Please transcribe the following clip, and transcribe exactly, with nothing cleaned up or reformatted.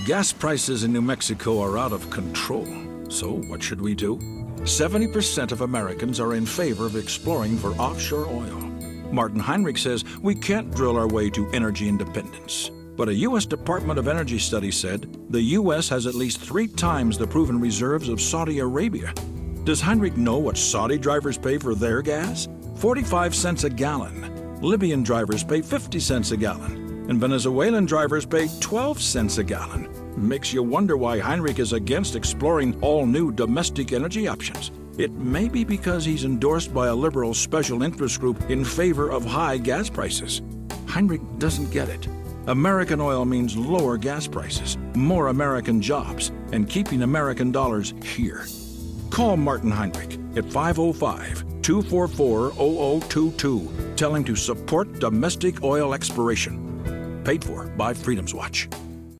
Gas prices in New Mexico are out of control. So what should we do? seventy percent of Americans are in favor of exploring for offshore oil. Martin Heinrich says we can't drill our way to energy independence. But a U S Department of Energy study said the U S has at least three times the proven reserves of Saudi Arabia. Does Heinrich know what Saudi drivers pay for their gas? forty-five cents a gallon. Libyan drivers pay fifty cents a gallon. And Venezuelan drivers pay twelve cents a gallon. Makes you wonder why Heinrich is against exploring all new domestic energy options. It may be because he's endorsed by a liberal special interest group in favor of high gas prices. Heinrich doesn't get it. American oil means lower gas prices, more American jobs, and keeping American dollars here. Call Martin Heinrich at five oh five, two four four, oh oh two two. Tell him to support domestic oil exploration. Paid for by Freedom's Watch.